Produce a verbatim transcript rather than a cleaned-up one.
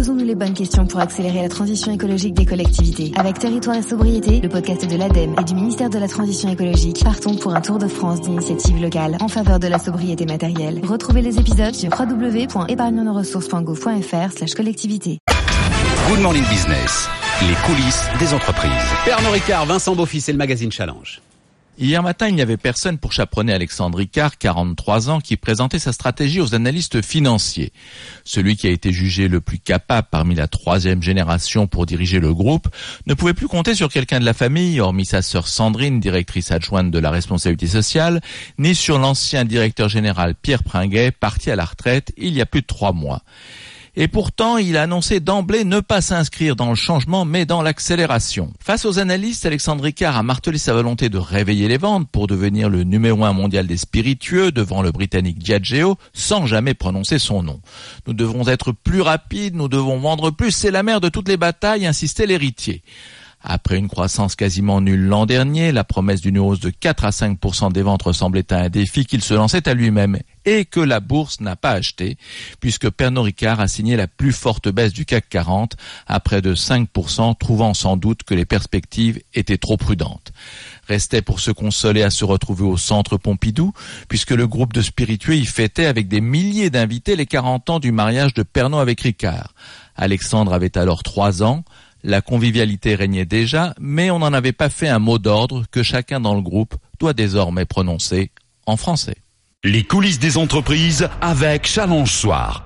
Posons-nous les bonnes questions pour accélérer la transition écologique des collectivités. Avec Territoire et Sobriété, le podcast de l'ADEME et du ministère de la Transition écologique, partons pour un tour de France d'initiatives locales en faveur de la sobriété matérielle. Retrouvez les épisodes sur w w w point épargne nos ressources point gouv point f r slash collectivité. Good Morning Business, les coulisses des entreprises. Pernod Ricard, Vincent Beaufils et le magazine Challenge. Hier matin, il n'y avait personne pour chaperonner Alexandre Ricard, quarante-trois ans, qui présentait sa stratégie aux analystes financiers. Celui qui a été jugé le plus capable parmi la troisième génération pour diriger le groupe ne pouvait plus compter sur quelqu'un de la famille, hormis sa sœur Sandrine, directrice adjointe de la responsabilité sociale, ni sur l'ancien directeur général Pierre Pringuet, parti à la retraite il y a plus de trois mois. Et pourtant, il a annoncé d'emblée ne pas s'inscrire dans le changement, mais dans l'accélération. Face aux analystes, Alexandre Ricard a martelé sa volonté de réveiller les ventes pour devenir le numéro un mondial des spiritueux devant le britannique Diageo, sans jamais prononcer son nom. Nous devons être plus rapides, nous devons vendre plus, c'est la mère de toutes les batailles, insistait l'héritier. Après une croissance quasiment nulle l'an dernier, la promesse d'une hausse de quatre à cinq pour cent des ventes ressemblait à un défi qu'il se lançait à lui-même et que la bourse n'a pas acheté, puisque Pernod Ricard a signé la plus forte baisse du C A C quarante à près de cinq pour cent, trouvant sans doute que les perspectives étaient trop prudentes. Restait pour se consoler à se retrouver au Centre Pompidou, puisque le groupe de spiritueux y fêtait avec des milliers d'invités les quarante ans du mariage de Pernod avec Ricard. Alexandre avait alors trois ans. La convivialité régnait déjà, mais on n'en avait pas fait un mot d'ordre que chacun dans le groupe doit désormais prononcer en français. Les coulisses des entreprises avec Challenge Soir.